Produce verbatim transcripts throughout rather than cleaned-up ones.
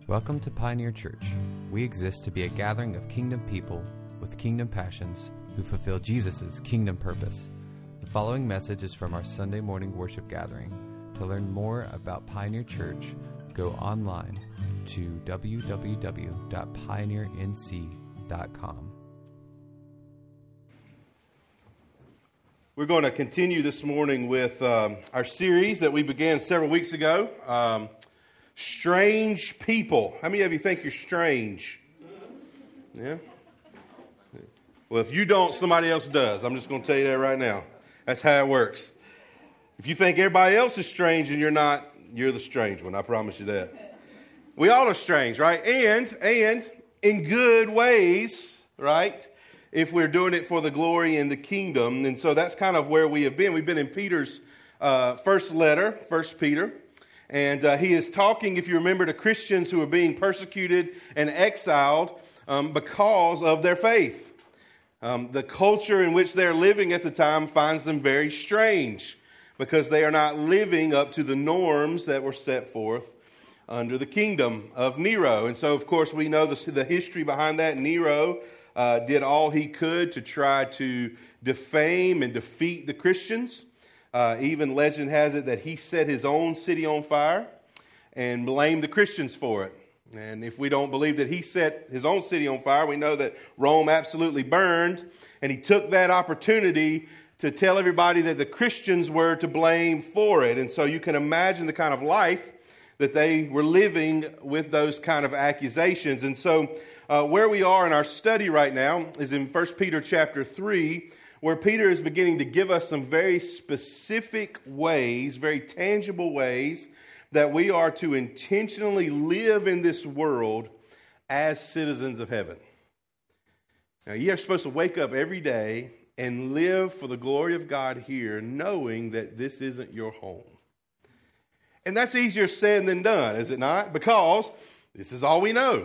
Welcome to Pioneer Church. We exist to be a gathering of kingdom people with kingdom passions who fulfill Jesus' kingdom purpose. The following message is from our Sunday morning worship gathering. To learn more about Pioneer Church, go online to w w w dot pioneer n c dot com. We're going to continue this morning with um, our series that we began several weeks ago. Um, Strange people. How many of you think you're strange? Yeah? Well, if you don't, somebody else does. I'm just going to tell you that right now. That's how it works. If you think everybody else is strange and you're not, you're the strange one. I promise you that. We all are strange, right? And, and in good ways, right? If we're doing it for the glory and the kingdom. And so that's kind of where we have been. We've been in Peter's uh, first letter, First Peter. And uh, he is talking, if you remember, to Christians who are being persecuted and exiled um, because of their faith. Um, the culture in which they're living at the time finds them very strange because they are not living up to the norms that were set forth under the kingdom of Nero. And so, of course, we know the, the history behind that. Nero uh, did all he could to try to defame and defeat the Christians. Uh, even legend has it that he set his own city on fire and blamed the Christians for it. And if we don't believe that he set his own city on fire, we know that Rome absolutely burned. And he took that opportunity to tell everybody that the Christians were to blame for it. And so you can imagine the kind of life that they were living with those kind of accusations. And so uh, where we are in our study right now is in First Peter chapter three, where Peter is beginning to give us some very specific ways, very tangible ways, that we are to intentionally live in this world as citizens of heaven. Now, you are supposed to wake up every day and live for the glory of God here, knowing that this isn't your home. And that's easier said than done, is it not? Because this is all we know.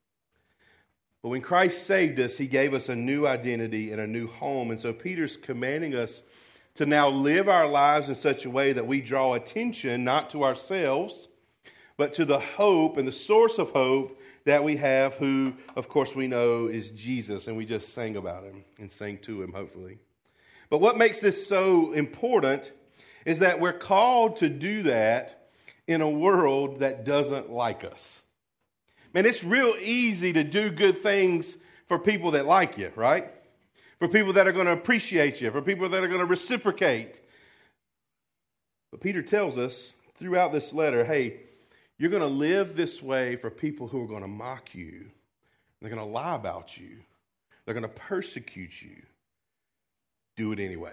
But when Christ saved us, he gave us a new identity and a new home. And so Peter's commanding us to now live our lives in such a way that we draw attention not to ourselves, but to the hope and the source of hope that we have, who, of course, we know is Jesus. And we just sang about him and sang to him, hopefully. But what makes this so important is that we're called to do that in a world that doesn't like us. Man, it's real easy to do good things for people that like you, right? For people that are going to appreciate you, for people that are going to reciprocate. But Peter tells us throughout this letter, hey, you're going to live this way for people who are going to mock you. They're going to lie about you. They're going to persecute you. Do it anyway.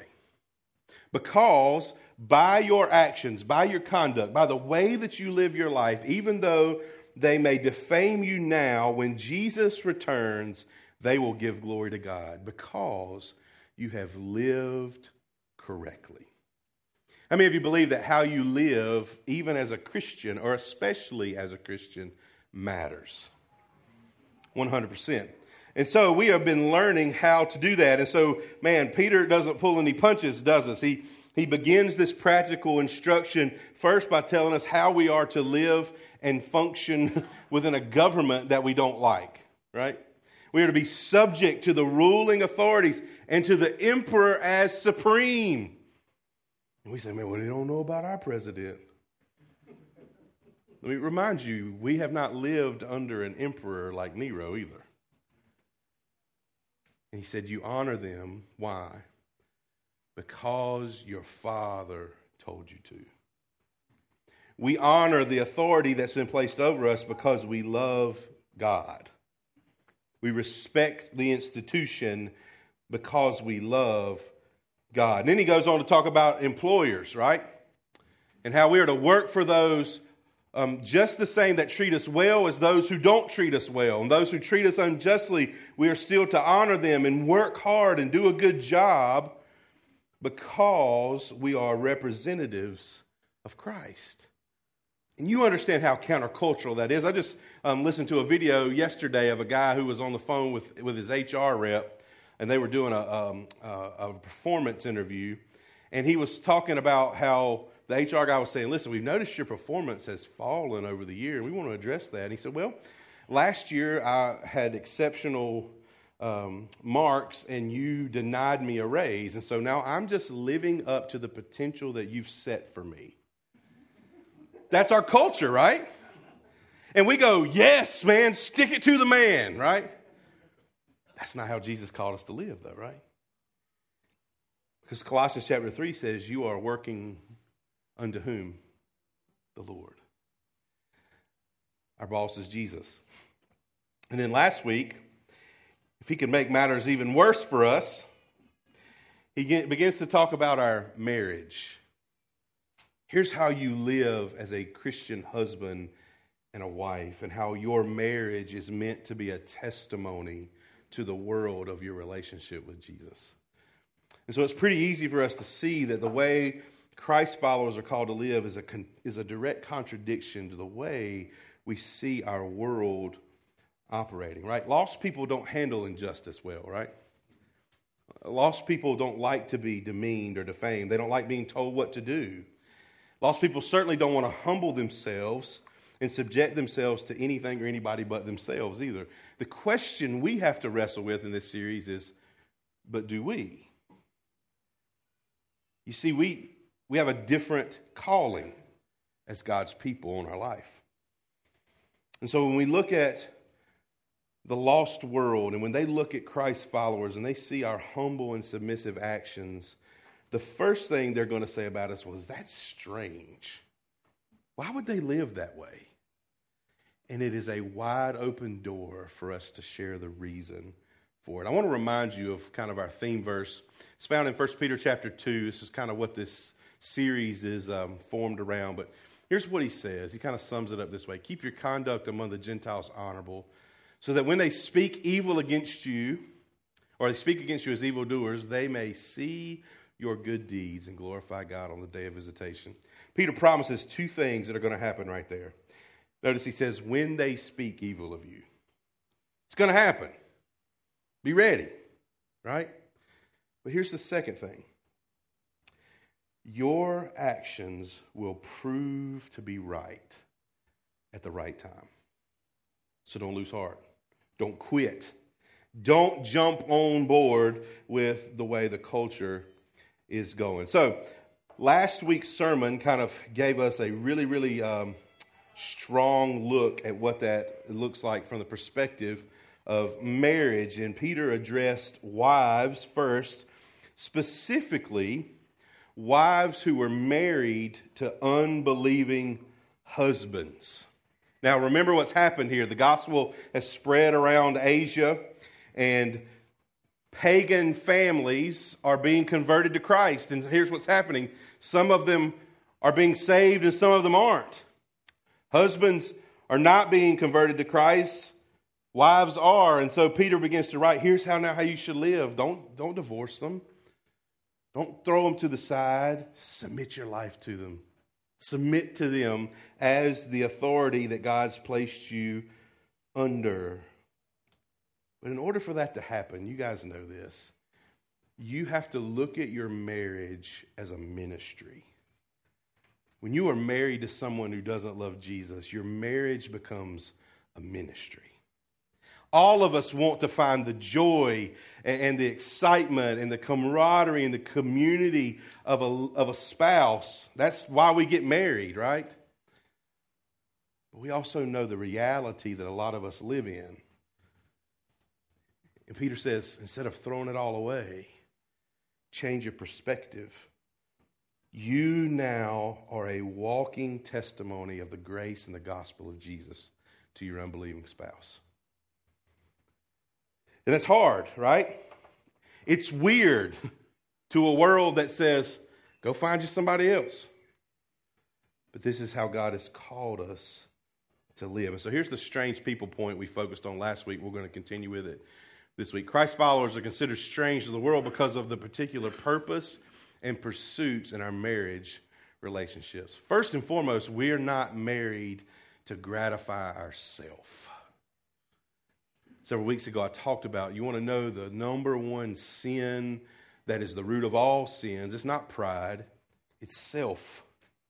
Because by your actions, by your conduct, by the way that you live your life, even though they may defame you now, when Jesus returns, they will give glory to God because you have lived correctly. How many of you believe that how you live, even as a Christian, or especially as a Christian, matters? one hundred percent. And so we have been learning how to do that. And so, man, Peter doesn't pull any punches, does us? He, he begins this practical instruction first by telling us how we are to live and function within a government that we don't like, right? We are to be subject to the ruling authorities and to the emperor as supreme. And we say, man, well, they don't know about our president. Let me remind you, we have not lived under an emperor like Nero either. And he said, you honor them. Why? Because your father told you to. We honor the authority that's been placed over us because we love God. We respect the institution because we love God. And then he goes on to talk about employers, right? And how we are to work for those um, just the same that treat us well as those who don't treat us well. And those who treat us unjustly, we are still to honor them and work hard and do a good job because we are representatives of Christ. And you understand how countercultural that is. I just um, listened to a video yesterday of a guy who was on the phone with, with his H R rep, and they were doing a, um, a, a performance interview. And he was talking about how the H R guy was saying, listen, we've noticed your performance has fallen over the year, and we want to address that. And he said, well, last year I had exceptional um, marks, and you denied me a raise, and so now I'm just living up to the potential that you've set for me. That's our culture, right? And we go, yes, man, stick it to the man, right? That's not how Jesus called us to live, though, right? Because Colossians chapter three says you are working unto whom? The Lord. Our boss is Jesus. And then last week, if he could make matters even worse for us, he begins to talk about our marriage. Here's how you live as a Christian husband and a wife, and how your marriage is meant to be a testimony to the world of your relationship with Jesus. And so it's pretty easy for us to see that the way Christ followers are called to live is a is a direct contradiction to the way we see our world operating, right? Lost people don't handle injustice well, right? Lost people don't like to be demeaned or defamed. They don't like being told what to do. Lost people certainly don't want to humble themselves and subject themselves to anything or anybody but themselves either. The question we have to wrestle with in this series is, but do we? You see, we, we have a different calling as God's people in our life. And so when we look at the lost world, and when they look at Christ's followers and they see our humble and submissive actions, the first thing they're going to say about us was, that's strange. Why would they live that way? And it is a wide open door for us to share the reason for it. I want to remind you of kind of our theme verse. It's found in First Peter chapter two. This is kind of what this series is um, formed around. But here's what he says. He kind of sums it up this way. Keep your conduct among the Gentiles honorable, so that when they speak evil against you, or they speak against you as evildoers, they may see your good deeds and glorify God on the day of visitation. Peter promises two things that are going to happen right there. Notice he says, when they speak evil of you. It's going to happen. Be ready, right? But here's the second thing. Your actions will prove to be right at the right time. So don't lose heart. Don't quit. Don't jump on board with the way the culture is going. So last week's sermon kind of gave us a really, really um, strong look at what that looks like from the perspective of marriage. And Peter addressed wives first, specifically wives who were married to unbelieving husbands. Now, remember what's happened here. The gospel has spread around Asia, and pagan families are being converted to Christ. And here's what's happening. Some of them are being saved and some of them aren't. Husbands are not being converted to Christ. Wives are. And so Peter begins to write, here's how now how you should live. Don't, don't divorce them. Don't throw them to the side. Submit your life to them. Submit to them as the authority that God's placed you under. But in order for that to happen, you guys know this, you have to look at your marriage as a ministry. When you are married to someone who doesn't love Jesus, your marriage becomes a ministry. All of us want to find the joy and the excitement and the camaraderie and the community of a, of a spouse. That's why we get married, right? But we also know the reality that a lot of us live in. And Peter says, instead of throwing it all away, change your perspective. You now are a walking testimony of the grace and the gospel of Jesus to your unbelieving spouse. And it's hard, right? It's weird to a world that says, go find you somebody else. But this is how God has called us to live. And so here's the strange people point we focused on last week. We're going to continue with it this week. Christ followers are considered strange to the world because of the particular purpose and pursuits in our marriage relationships. First and foremost, we are not married to gratify ourselves. Several weeks ago, I talked about, you want to know the number one sin that is the root of all sins. It's not pride, it's self.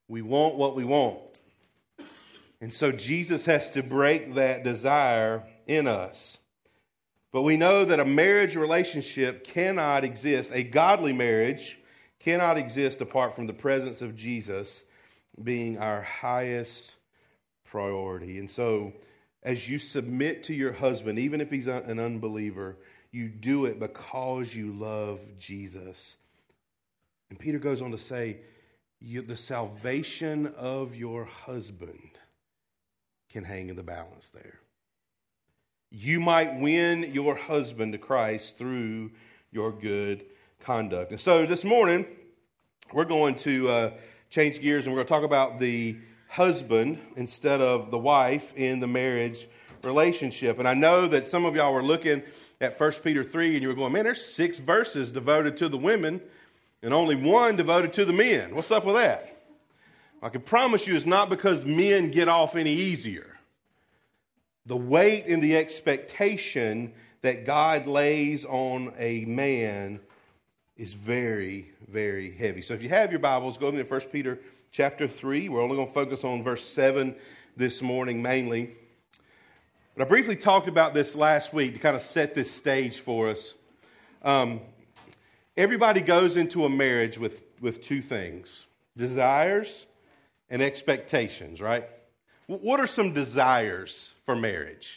We want what we want. And so Jesus has to break that desire in us. But we know that a marriage relationship cannot exist, a godly marriage cannot exist apart from the presence of Jesus being our highest priority. And so as you submit to your husband, even if he's an unbeliever, you do it because you love Jesus. And Peter goes on to say, you, the salvation of your husband can hang in the balance there. You might win your husband to Christ through your good conduct. And so this morning, we're going to uh, change gears and we're going to talk about the husband instead of the wife in the marriage relationship. And I know that some of y'all were looking at First Peter three and you were going, man, there's six verses devoted to the women and only one devoted to the men. What's up with that? I can promise you it's not because men get off any easier. The weight and the expectation that God lays on a man is very, very heavy. So if you have your Bibles, go to First Peter chapter three. We're only going to focus on verse seven this morning mainly. But I briefly talked about this last week to kind of set this stage for us. Um, everybody goes into a marriage with, with two things, desires and expectations, right? What are some desires for marriage?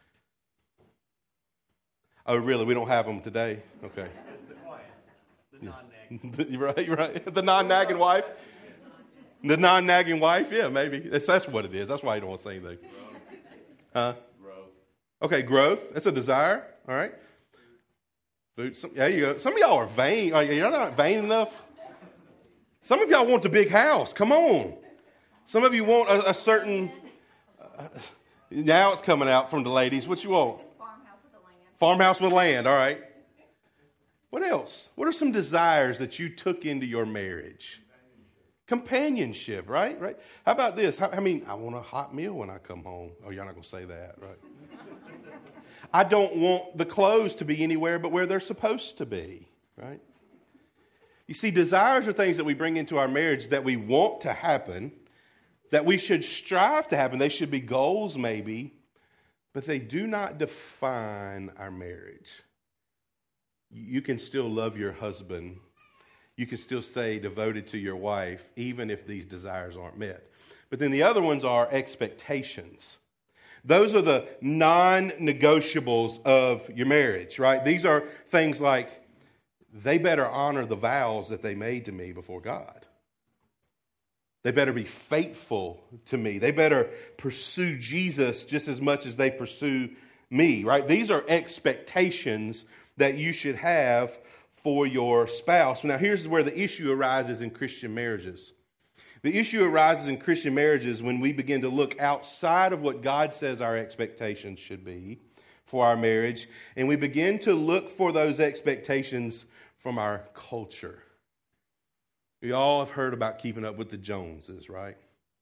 Oh, really? We don't have them today? Okay. It's the quiet, the non-nagging. You're right, you're right. The non-nagging wife? The non-nagging wife? Yeah, maybe. That's, that's what it is. That's why you don't want to say anything. Huh? Growth. Okay, growth. That's a desire. All right. Food. Some, there you go. Some of y'all are vain. You're not vain enough. Some of y'all want the big house. Come on. Some of you want a, a certain... Uh, now it's coming out from the ladies. What you want? Farmhouse with land. Farmhouse with land. All right. What else? What are some desires that you took into your marriage? Companionship, right? Right. How about this? I mean, I want a hot meal when I come home. Oh, you're not going to say that, right? I don't want the clothes to be anywhere but where they're supposed to be, right? You see, desires are things that we bring into our marriage that we want to happen, that we should strive to happen. They should be goals maybe, but they do not define our marriage. You can still love your husband. You can still stay devoted to your wife, even if these desires aren't met. But then the other ones are expectations. Those are the non-negotiables of your marriage, right? These are things like, they better honor the vows that they made to me before God. They better be faithful to me. They better pursue Jesus just as much as they pursue me, right? These are expectations that you should have for your spouse. Now, here's where the issue arises in Christian marriages. The issue arises in Christian marriages when we begin to look outside of what God says our expectations should be for our marriage, and we begin to look for those expectations from our culture. We all have heard about keeping up with the Joneses, right?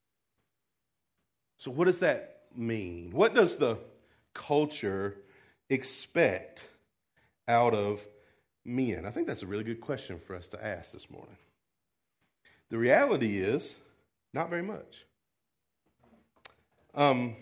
So what does that mean? What does the culture expect out of men? I think that's a really good question for us to ask this morning. The reality is, not very much. Um,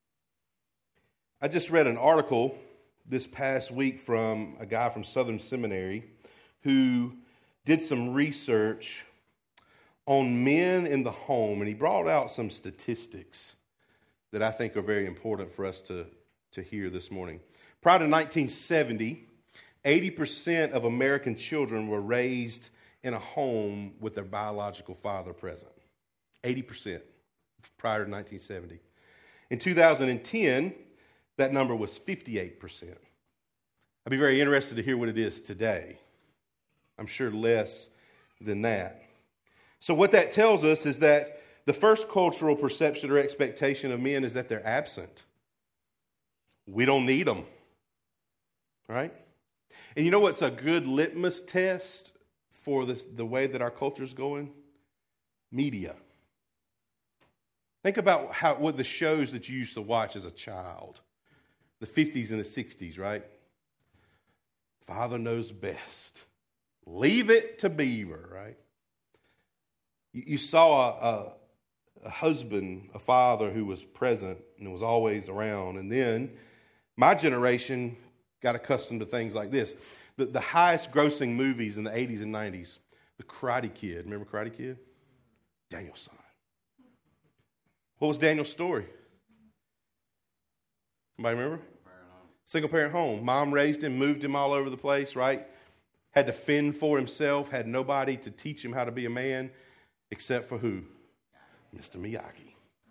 I just read an article this past week from a guy from Southern Seminary who did some research on men in the home, and he brought out some statistics that I think are very important for us to, to hear this morning. Prior to nineteen seventy, eighty percent of American children were raised in a home with their biological father present. eighty percent prior to nineteen seventy. In two thousand ten, that number was fifty-eight percent. I'd be very interested to hear what it is today. I'm sure less than that. So what that tells us is that the first cultural perception or expectation of men is that they're absent. We don't need them. Right? And you know what's a good litmus test for this, the way that our culture is going? Media. Think about how what the shows that you used to watch as a child. The fifties and the sixties, right? Father knows best. Leave it to Beaver, right? You, you saw a, a, a husband, a father who was present and was always around. And then my generation got accustomed to things like this. The, the highest grossing movies in the eighties and nineties, The Karate Kid. Remember Karate Kid? Daniel's son. What was Daniel's story? Anybody remember? Single parent home. Mom raised him, moved him all over the place, right? Had to fend for himself, had nobody to teach him how to be a man, except for who? Mister Miyagi.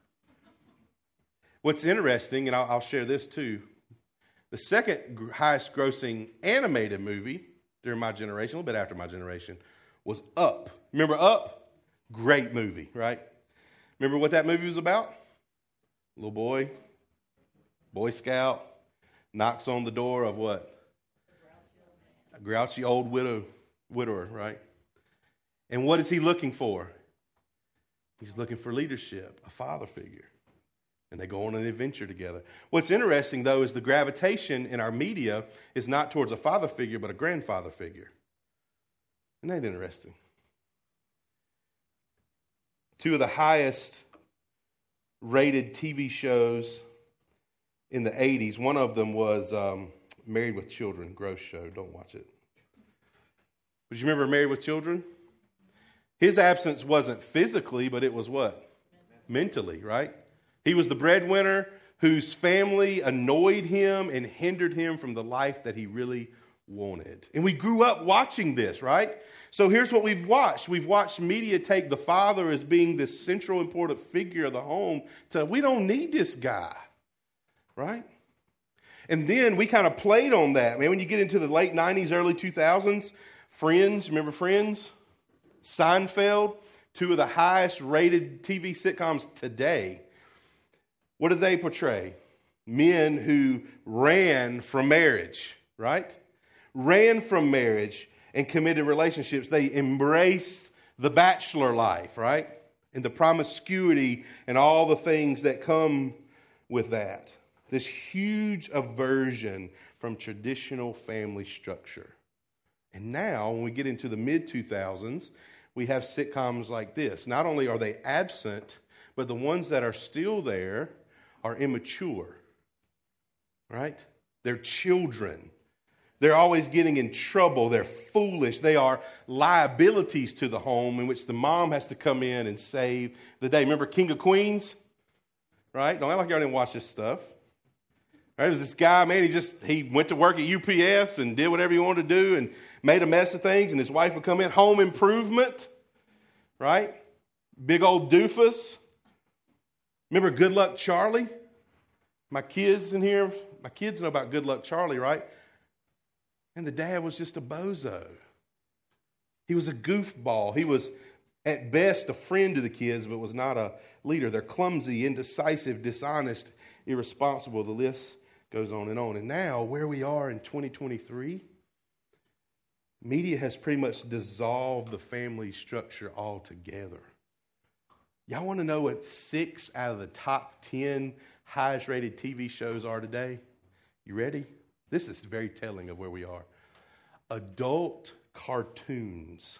What's interesting, and I'll, I'll share this too, the second highest grossing animated movie during my generation, a little bit after my generation, was Up. Remember Up? Great movie, right? Remember what that movie was about? Little boy, Boy Scout, knocks on the door of what? A grouchy old widow, widower, right? And what is he looking for? He's looking for leadership, a father figure. And they go on an adventure together. What's interesting, though, is the gravitation in our media is not towards a father figure, but a grandfather figure. Isn't that interesting? Two of the highest rated T V shows in the eighties, one of them was um, Married with Children, gross show. Don't watch it. But you remember Married with Children? His absence wasn't physically, but it was what? Mentally, right? He was the breadwinner whose family annoyed him and hindered him from the life that he really wanted. And we grew up watching this, right? So here's what we've watched. We've watched media take the father as being this central important figure of the home to, we don't need this guy. Right? And then we kind of played on that. Man, when you get into the late nineties, early two thousands, Friends, remember Friends? Seinfeld, two of the highest rated T V sitcoms today. What did they portray? Men who ran from marriage, right? Ran from marriage and committed relationships. They embraced the bachelor life, right? And the promiscuity and all the things that come with that. This huge aversion from traditional family structure. And now, when we get into the mid two thousands, we have sitcoms like this. Not only are they absent, but the ones that are still there are immature. Right? They're children. They're always getting in trouble. They're foolish. They are liabilities to the home in which the mom has to come in and save the day. Remember King of Queens? Right? Don't act like y'all didn't watch this stuff. Right, there's this guy, man, he just, he went to work at U P S and did whatever he wanted to do and made a mess of things, and his wife would come in, home improvement, right? Big old doofus. Remember Good Luck Charlie? My kids in here, my kids know about Good Luck Charlie, right? And the dad was just a bozo. He was a goofball. He was, at best, a friend to the kids, but was not a leader. They're clumsy, indecisive, dishonest, irresponsible. The list goes on and on. And now, where we are in twenty twenty-three, media has pretty much dissolved the family structure altogether. Y'all want to know what six out of the top ten highest rated T V shows are today? You ready? This is very telling of where we are. Adult cartoons.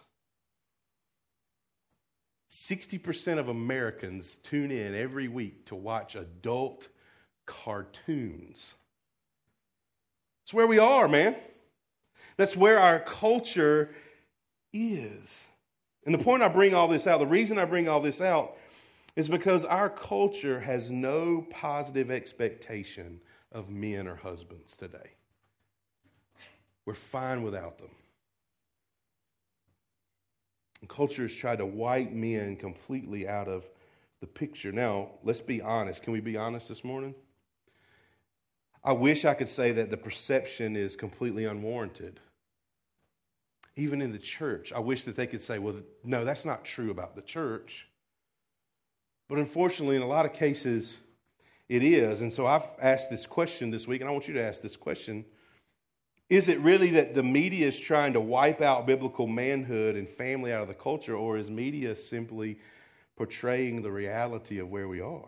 sixty percent of Americans tune in every week to watch adult cartoons. It's where we are, man. That's where our culture is. And the point I bring all this out, the reason I bring all this out is because our culture has no positive expectation of men or husbands today. We're fine without them. And culture has tried to wipe men completely out of the picture. Now, let's be honest. Can we be honest this morning? I wish I could say that the perception is completely unwarranted. Even in the church, I wish that they could say, well, no, that's not true about the church. But unfortunately, in a lot of cases, it is. And so I've asked this question this week, and I want you to ask this question. Is it really that the media is trying to wipe out biblical manhood and family out of the culture, or is media simply portraying the reality of where we are?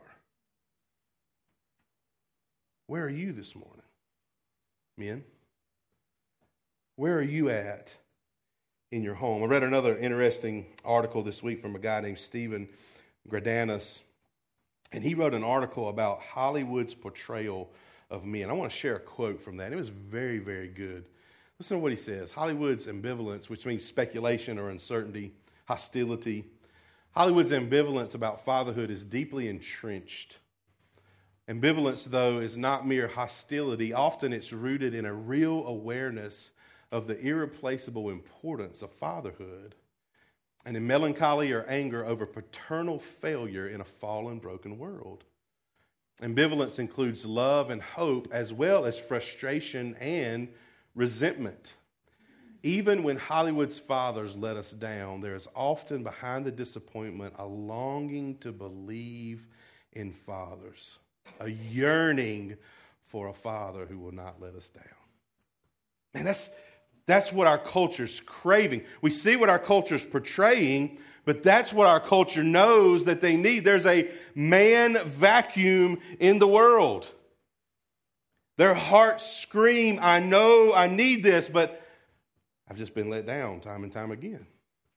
Where are you this morning, men? Where are you at in your home. I read another interesting article this week from a guy named Stephen Gradanis, and he wrote an article about Hollywood's portrayal of men. I want to share a quote from that. It was very, very good. Listen to what he says. Hollywood's ambivalence, which means speculation or uncertainty, hostility. Hollywood's ambivalence about fatherhood is deeply entrenched. Ambivalence, though, is not mere hostility. Often it's rooted in a real awareness of the irreplaceable importance of fatherhood and in melancholy or anger over paternal failure in a fallen, broken world. Ambivalence includes love and hope as well as frustration and resentment. Even when Hollywood's fathers let us down, there is often behind the disappointment a longing to believe in fathers, a yearning for a father who will not let us down. And that's That's what our culture's craving. We see what our culture's portraying, but that's what our culture knows that they need. There's a man vacuum in the world. Their hearts scream, I know I need this, but I've just been let down time and time again.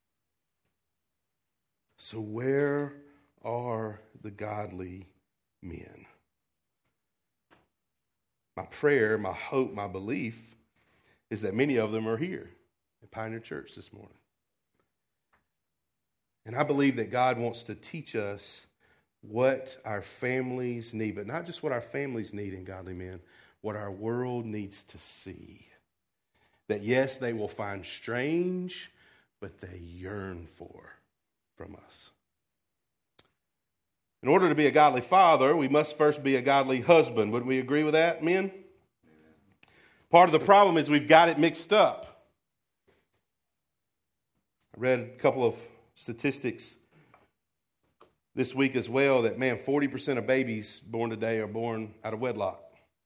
So where are the godly men? My prayer, my hope, my belief is that many of them are here at Pioneer Church this morning. And I believe that God wants to teach us what our families need, but not just what our families need in godly men, what our world needs to see. That yes, they will find strange, but they yearn for from us. In order to be a godly father, we must first be a godly husband. Wouldn't we agree with that, men? Part of the problem is we've got it mixed up. I read a couple of statistics this week as well that, man, forty percent of babies born today are born out of wedlock.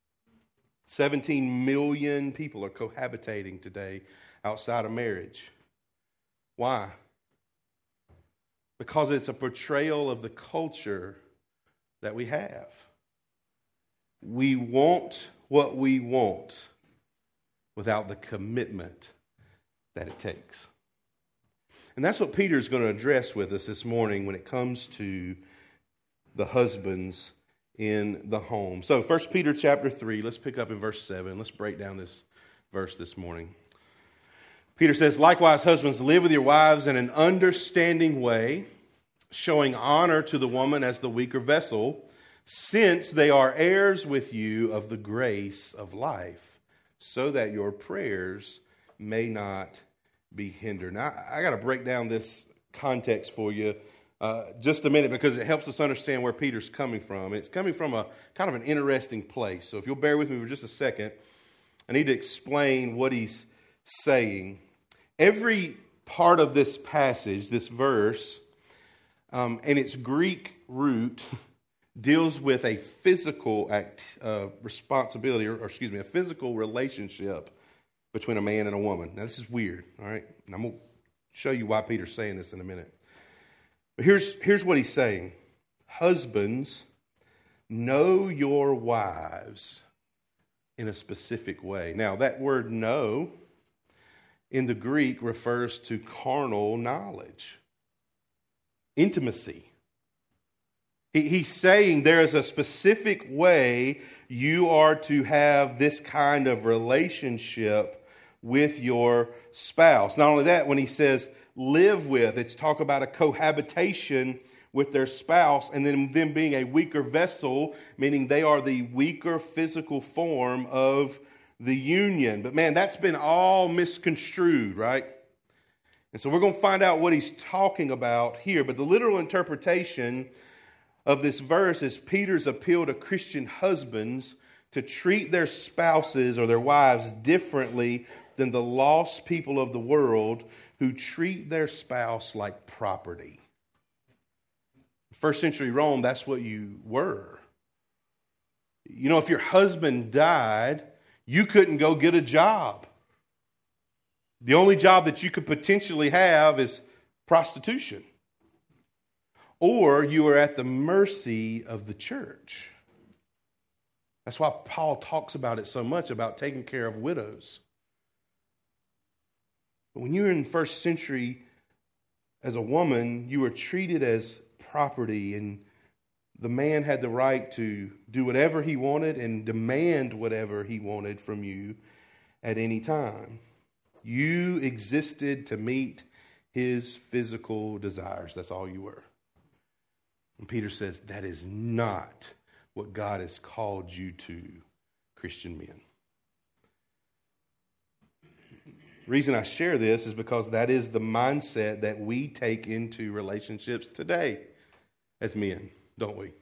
seventeen million people are cohabitating today outside of marriage. Why? Because it's a portrayal of the culture that we have. We want what we want without the commitment that it takes. And that's what Peter is going to address with us this morning when it comes to the husbands in the home. So First Peter chapter three, let's pick up in verse seven. Let's break down this verse this morning. Peter says, likewise, husbands, live with your wives in an understanding way, showing honor to the woman as the weaker vessel, since they are heirs with you of the grace of life, so that your prayers may not be hindered. Now, I got to break down this context for you uh, just a minute because it helps us understand where Peter's coming from. It's coming from a kind of an interesting place. So if you'll bear with me for just a second, I need to explain what he's saying. Every part of this passage, this verse, um, and its Greek root deals with a physical act, uh, responsibility, or, or excuse me, a physical relationship between a man and a woman. Now, this is weird, all right? And I'm going to show you why Peter's saying this in a minute. But here's, here's what he's saying. Husbands, know your wives in a specific way. Now, that word know in the Greek refers to carnal knowledge, intimacy. He's saying there is a specific way you are to have this kind of relationship with your spouse. Not only that, when he says live with, it's talk about a cohabitation with their spouse and then them being a weaker vessel, meaning they are the weaker physical form of the union. But man, that's been all misconstrued, right? And so we're going to find out what he's talking about here. But the literal interpretation of this verse is Peter's appeal to Christian husbands to treat their spouses or their wives differently than the lost people of the world who treat their spouse like property. First century Rome, that's what you were. You know, if your husband died, you couldn't go get a job. The only job that you could potentially have is prostitution. Or you are at the mercy of the church. That's why Paul talks about it so much, about taking care of widows. But when you were in the first century, as a woman, you were treated as property, and the man had the right to do whatever he wanted and demand whatever he wanted from you at any time. You existed to meet his physical desires. That's all you were. And Peter says, that is not what God has called you to, Christian men. The reason I share this is because that is the mindset that we take into relationships today as men, don't we?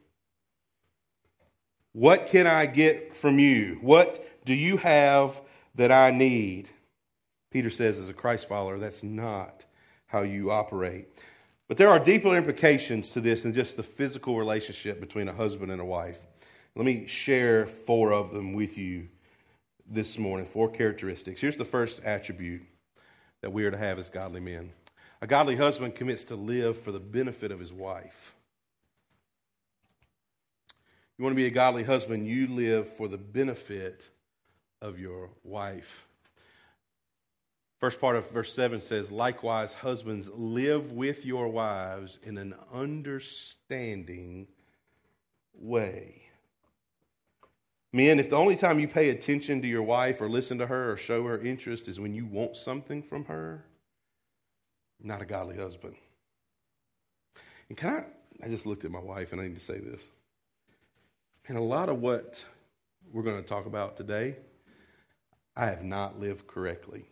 What can I get from you? What do you have that I need? Peter says, as a Christ follower, that's not how you operate. But there are deeper implications to this than just the physical relationship between a husband and a wife. Let me share four of them with you this morning, four characteristics. Here's the first attribute that we are to have as godly men. A godly husband commits to live for the benefit of his wife. You want to be a godly husband, you live for the benefit of your wife. First part of verse seven says, likewise, husbands, live with your wives in an understanding way. Men, if the only time you pay attention to your wife or listen to her or show her interest is when you want something from her, not a godly husband. And can I, I just looked at my wife and I need to say this. And a lot of what we're going to talk about today, I have not lived correctly.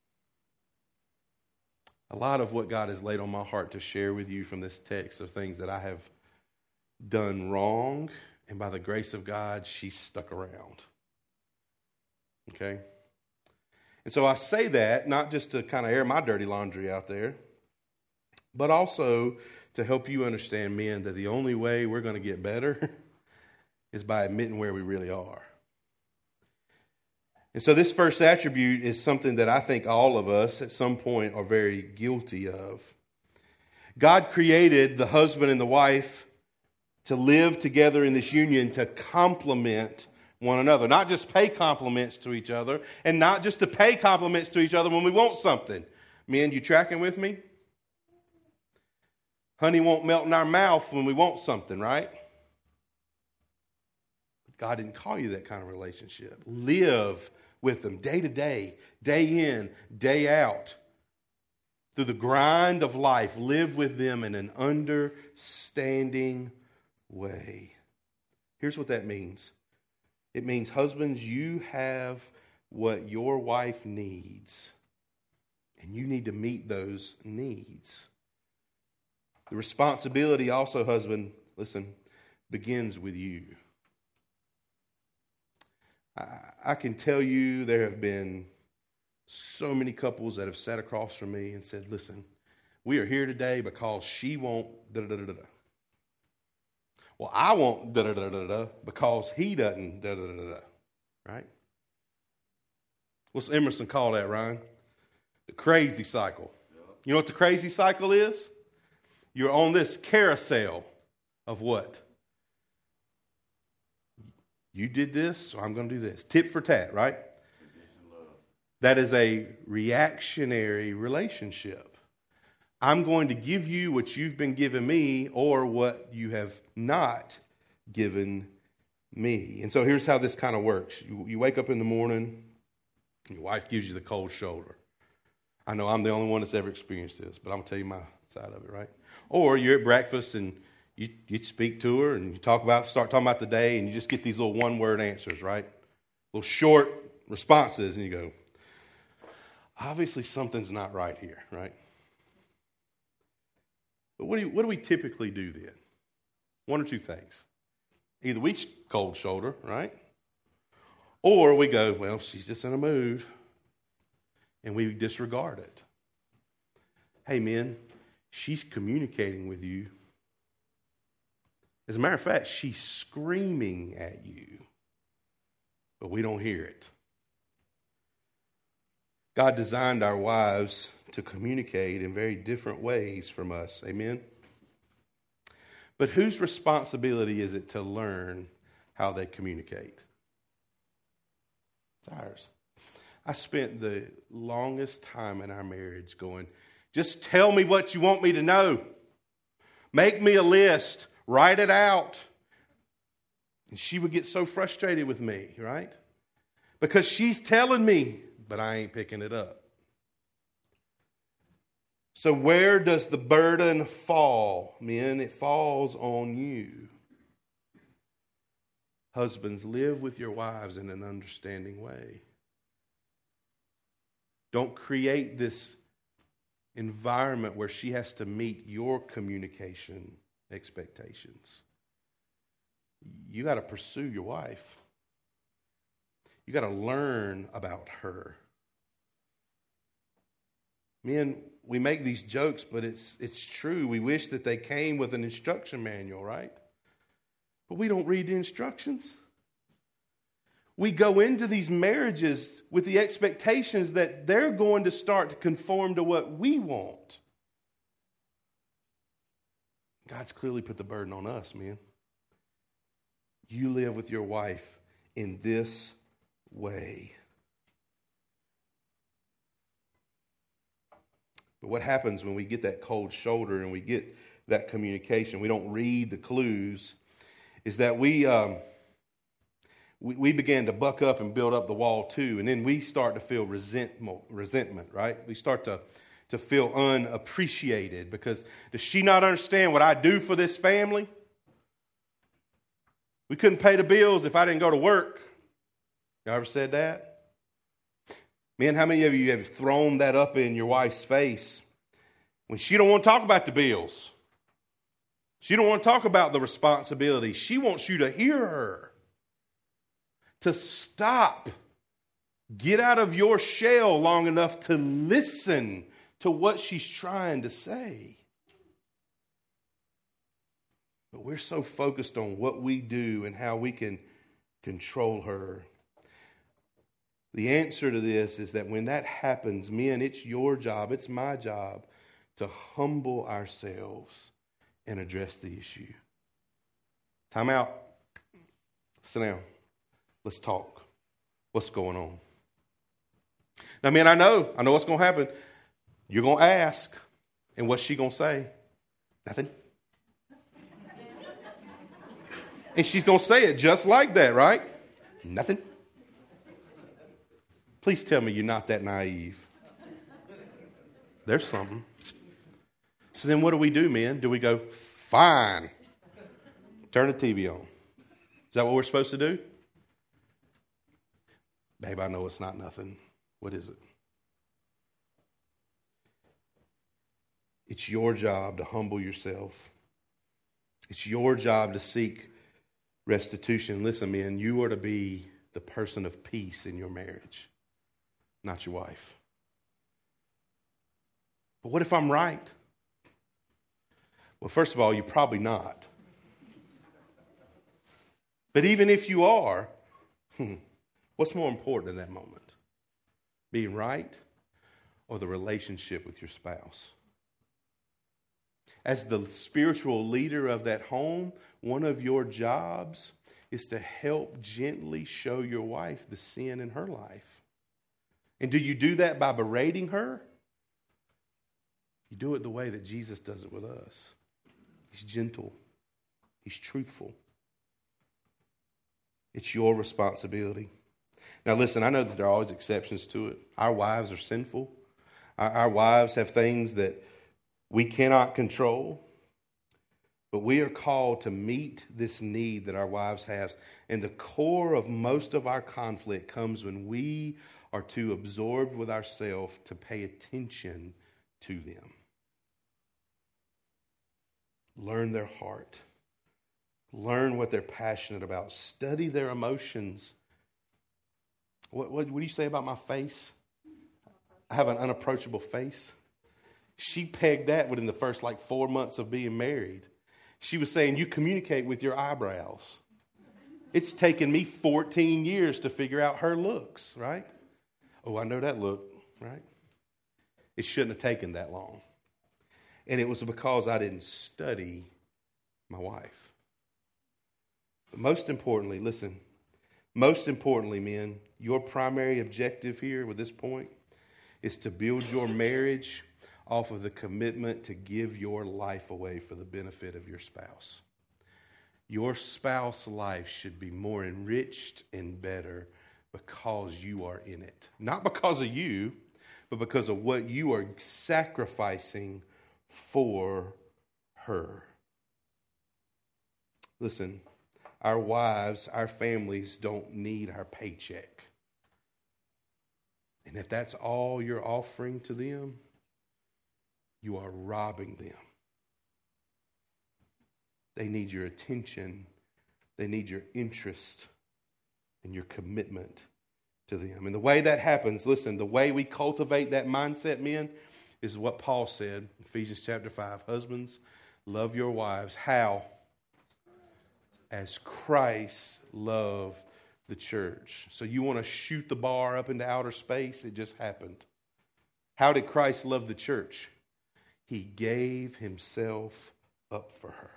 A lot of what God has laid on my heart to share with you from this text are things that I have done wrong, and by the grace of God, she's stuck around. Okay? And so I say that not just to kind of air my dirty laundry out there, but also to help you understand, men, that the only way we're going to get better is by admitting where we really are. And so this first attribute is something that I think all of us at some point are very guilty of. God created the husband and the wife to live together in this union to complement one another. Not just pay compliments to each other, and not just to pay compliments to each other when we want something. Men, you tracking with me? Honey won't melt in our mouth when we want something, right? God didn't call you that kind of relationship. Live with them day to day, day in, day out. Through the grind of life, live with them in an understanding way. Here's what that means. It means, husbands, you have what your wife needs, and you need to meet those needs. The responsibility also, husband, listen, begins with you. I can tell you there have been so many couples that have sat across from me and said, listen, we are here today because she won't da-da-da-da-da. Well, I won't da-da-da-da-da because he doesn't da-da-da-da-da. Right? What's Emerson call that, Ryan? The crazy cycle. You know what the crazy cycle is? You're on this carousel of what? You did this, so I'm going to do this. Tit for tat, right? That is a reactionary relationship. I'm going to give you what you've been giving me or what you have not given me. And so here's how this kind of works. You, you wake up in the morning, your wife gives you the cold shoulder. I know I'm the only one that's ever experienced this, but I'm going to tell you my side of it, right? Or you're at breakfast and You, you speak to her and you talk about, start talking about the day, and you just get these little one-word answers, right? Little short responses, and you go, obviously something's not right here, right? But what do, you, what do we typically do then? One or two things. Either we cold shoulder, right? Or we go, well, she's just in a mood, and we disregard it. Hey, men, she's communicating with you. As a matter of fact, she's screaming at you, but we don't hear it. God designed our wives to communicate in very different ways from us. Amen? But whose responsibility is it to learn how they communicate? It's ours. I spent the longest time in our marriage going, just tell me what you want me to know. Make me a list. Write it out. And she would get so frustrated with me, right? Because she's telling me, but I ain't picking it up. So where does the burden fall, men? It falls on you. Husbands, live with your wives in an understanding way. Don't create this environment where she has to meet your communication expectations. You got to pursue your wife. You got to learn about her. Men, we make these jokes, but it's it's true. We wish that they came with an instruction manual, right? But we don't read the instructions. We go into these marriages with the expectations that they're going to start to conform to what we want. God's clearly put the burden on us, man. You live with your wife in this way. But what happens when we get that cold shoulder and we get that communication, we don't read the clues, is that we... Um, We, we began to buck up and build up the wall too. And then we start to feel resentment, resentment, right? We start to, to feel unappreciated because does she not understand what I do for this family? We couldn't pay the bills if I didn't go to work. Y'all ever said that? Man, how many of you have thrown that up in your wife's face when she don't want to talk about the bills? She don't want to talk about the responsibility. She wants you to hear her. To stop, get out of your shell long enough to listen to what she's trying to say. But we're so focused on what we do and how we can control her. The answer to this is that when that happens, men, it's your job, it's my job to humble ourselves and address the issue. Time out. Sit down. Let's talk. What's going on? Now, man, I know. I know what's going to happen. You're going to ask. And what's she going to say? Nothing. And she's going to say it just like that, right? Nothing. Please tell me you're not that naive. There's something. So then what do we do, men? Do we go, fine, turn the T V on? Is that what we're supposed to do? Babe, I know it's not nothing. What is it? It's your job to humble yourself. It's your job to seek restitution. Listen, men, you are to be the person of peace in your marriage, not your wife. But what if I'm right? Well, first of all, you're probably not. But even if you are, what's more important in that moment? Being right or the relationship with your spouse? As the spiritual leader of that home, one of your jobs is to help gently show your wife the sin in her life. And do you do that by berating her? You do it the way that Jesus does it with us. He's gentle. He's truthful. It's your responsibility. Now listen, I know that there are always exceptions to it. Our wives are sinful. Our, our wives have things that we cannot control. But we are called to meet this need that our wives have. And the core of most of our conflict comes when we are too absorbed with ourselves to pay attention to them. Learn their heart. Learn what they're passionate about. Study their emotions. What, what, what do you say about my face? I have an unapproachable face. She pegged that within the first like four months of being married. She was saying, you communicate with your eyebrows. It's taken me fourteen years to figure out her looks, right? Oh, I know that look, right? It shouldn't have taken that long. And it was because I didn't study my wife. But most importantly, listen, Most importantly, men, your primary objective here with this point is to build your marriage off of the commitment to give your life away for the benefit of your spouse. Your spouse's life should be more enriched and better because you are in it. Not because of you, but because of what you are sacrificing for her. Listen, our wives, our families don't need our paycheck. And if that's all you're offering to them, you are robbing them. They need your attention. They need your interest and your commitment to them. And the way that happens, listen, the way we cultivate that mindset, men, is what Paul said, Ephesians chapter five. Husbands, love your wives. How? As Christ loved the church. So you want to shoot the bar up into outer space? It just happened. How did Christ love the church? He gave himself up for her.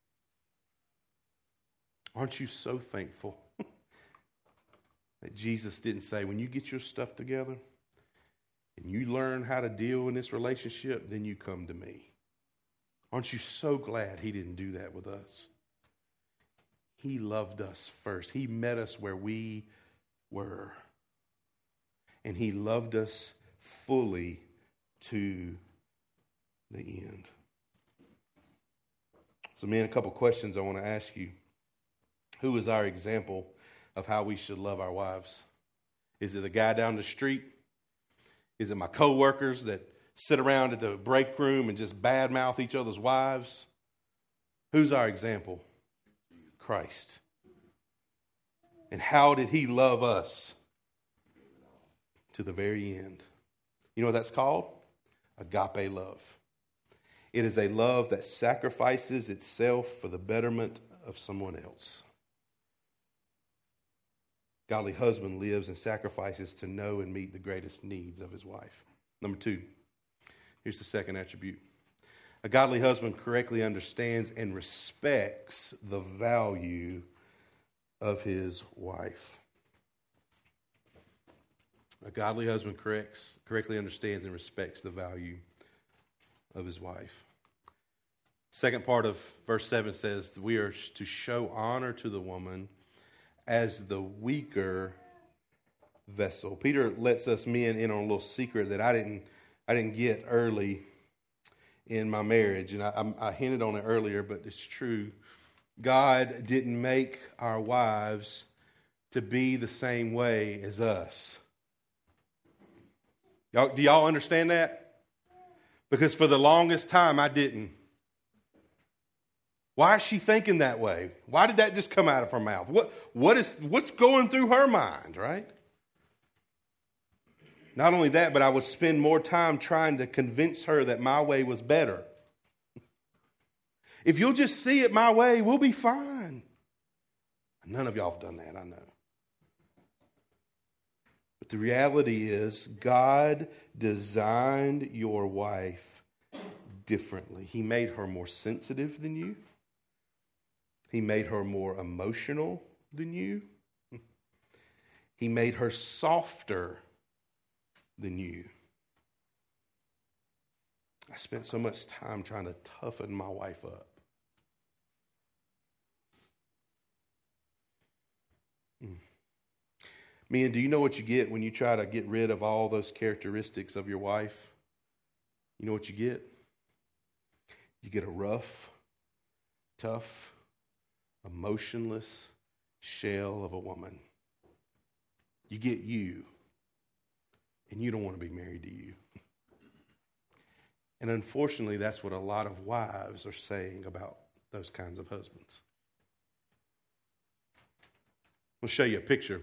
Aren't you so thankful that Jesus didn't say, when you get your stuff together and you learn how to deal in this relationship, then you come to me? Aren't you so glad he didn't do that with us? He loved us first. He met us where we were. And he loved us fully to the end. So, man, a couple questions I want to ask you. Who is our example of how we should love our wives? Is it the guy down the street? Is it my coworkers that sit around at the break room and just badmouth each other's wives? Who's our example? Christ. And how did he love us? To the very end. You know what that's called? Agape love. It is a love that sacrifices itself for the betterment of someone else. Godly husband lives and sacrifices to know and meet the greatest needs of his wife. Number two, here's the second attribute. A godly husband correctly understands and respects the value of his wife. A godly husband corrects, correctly understands and respects the value of his wife. Second part of verse seven says we are to show honor to the woman as the weaker vessel. Peter lets us men in on a little secret that I didn't I didn't get early in my marriage, and I, I hinted on it earlier, but it's true. God didn't make our wives to be the same way as us. Y'all, do y'all understand that? Because for the longest time, I didn't. Why is she thinking that way? Why did that just come out of her mouth? What, what is, what's going through her mind, right? Not only that, but I would spend more time trying to convince her that my way was better. If you'll just see it my way, we'll be fine. None of y'all have done that, I know. But the reality is, God designed your wife differently. He made her more sensitive than you. He made her more emotional than you. He made her softer than you. I spent so much time trying to toughen my wife up. Mm. Men, do you know what you get when you try to get rid of all those characteristics of your wife? You know what you get? You get a rough, tough, emotionless shell of a woman. You get you. And you don't want to be married to you. And unfortunately, that's what a lot of wives are saying about those kinds of husbands. I'll show you a picture.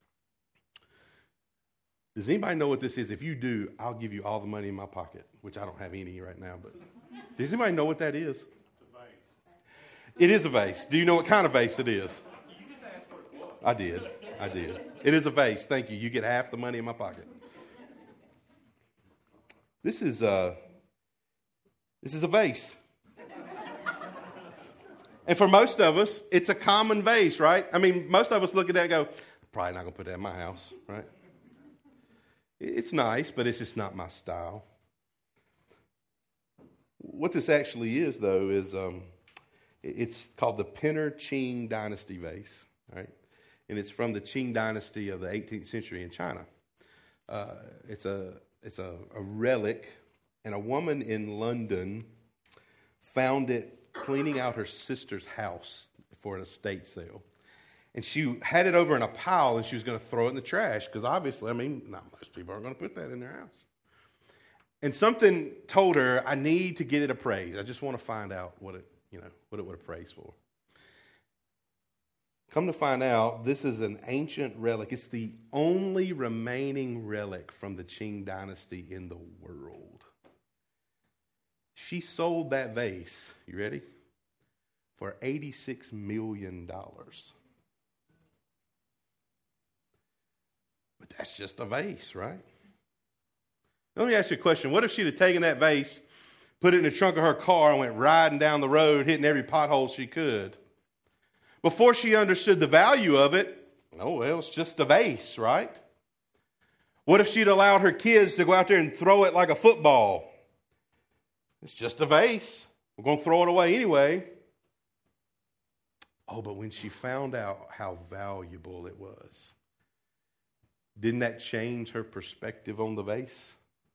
Does anybody know what this is? If you do, I'll give you all the money in my pocket, which I don't have any right now. But does anybody know what that is? It's a vase. It is a vase. Do you know what kind of vase it is? You just asked what it was. I did. I did. It is a vase. Thank you. You get half the money in my pocket. This is a, this is a vase. And for most of us, it's a common vase, right? I mean, most of us look at that and go, probably not going to put that in my house, right? It's nice, but it's just not my style. What this actually is, though, is um, it's called the Penner Qing Dynasty vase, right? And it's from the Qing Dynasty of the eighteenth century in China. Uh, it's a it's a, a relic, and a woman in London found it cleaning out her sister's house for an estate sale. And she had it over in a pile, and she was going to throw it in the trash, because obviously, I mean, not most people aren't going to put that in their house. And something told her, I need to get it appraised. I just want to find out what it, you know, what it would appraise for. Come to find out, this is an ancient relic. It's the only remaining relic from the Qing Dynasty in the world. She sold that vase, you ready? For eighty-six million dollars. But that's just a vase, right? Let me ask you a question. What if she'd have taken that vase, put it in the trunk of her car, and went riding down the road, hitting every pothole she could? Before she understood the value of it, oh, well, it's just a vase, right? What if she'd allowed her kids to go out there and throw it like a football? It's just a vase. We're going to throw it away anyway. Oh, but when she found out how valuable it was, didn't that change her perspective on the vase?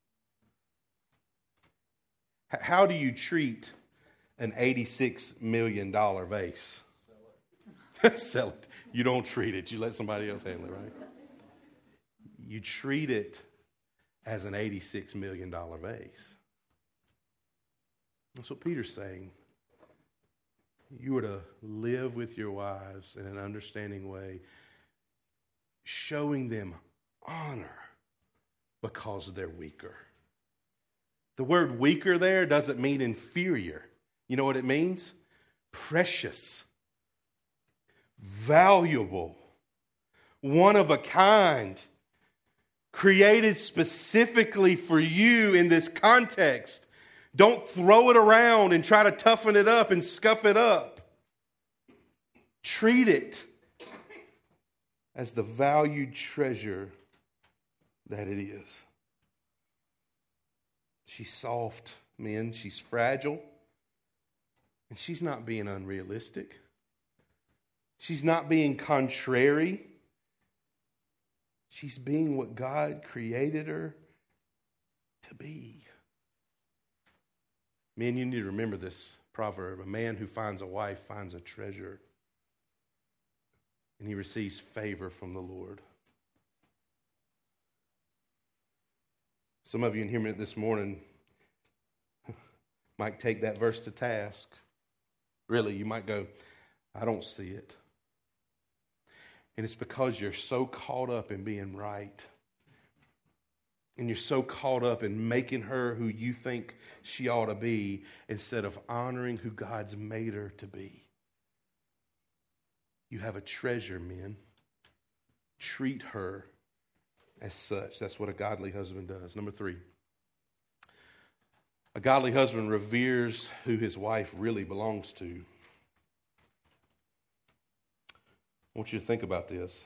How do you treat an eighty-six million dollars vase? Sell it. Sell it. You don't treat it. You let somebody else handle it, right? You treat it as an eighty-six million dollars vase. That's what Peter's saying. You are to live with your wives in an understanding way, showing them honor because they're weaker. The word weaker there doesn't mean inferior. You know what it means? Precious, valuable, one of a kind, created specifically for you in this context. Don't throw it around and try to toughen it up and scuff it up. Treat it as the valued treasure that it is. She's soft, men. She's fragile. And she's not being unrealistic. She's not being contrary. She's being what God created her to be. Men, you need to remember this proverb. A man who finds a wife finds a treasure, and he receives favor from the Lord. Some of you in here this morning might take that verse to task. Really, you might go, I don't see it. And it's because you're so caught up in being right. And you're so caught up in making her who you think she ought to be instead of honoring who God's made her to be. You have a treasure, men. Treat her as such. That's what a godly husband does. Number three. A godly husband reveres who his wife really belongs to. I want you to think about this.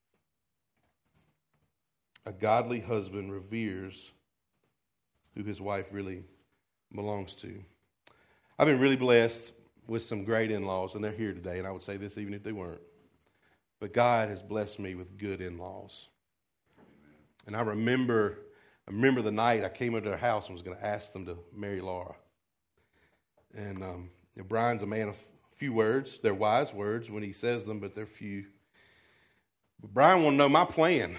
A godly husband reveres who his wife really belongs to. I've been really blessed with some great in-laws, and they're here today, and I would say this even if they weren't. But God has blessed me with good in-laws. And I remember, I remember the night I came into their house and was going to ask them to marry Laura. And um, you know, Brian's a man of few words. They're wise words when he says them, but they're few. But Brian wanted to know my plan.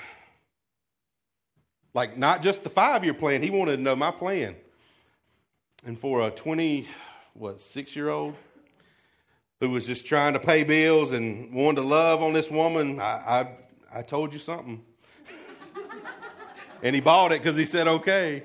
Like, not just the five-year plan. He wanted to know my plan. And for a twenty, what, six-year-old who was just trying to pay bills and wanted to love on this woman, I I, I told you something. And he bought it because he said, okay.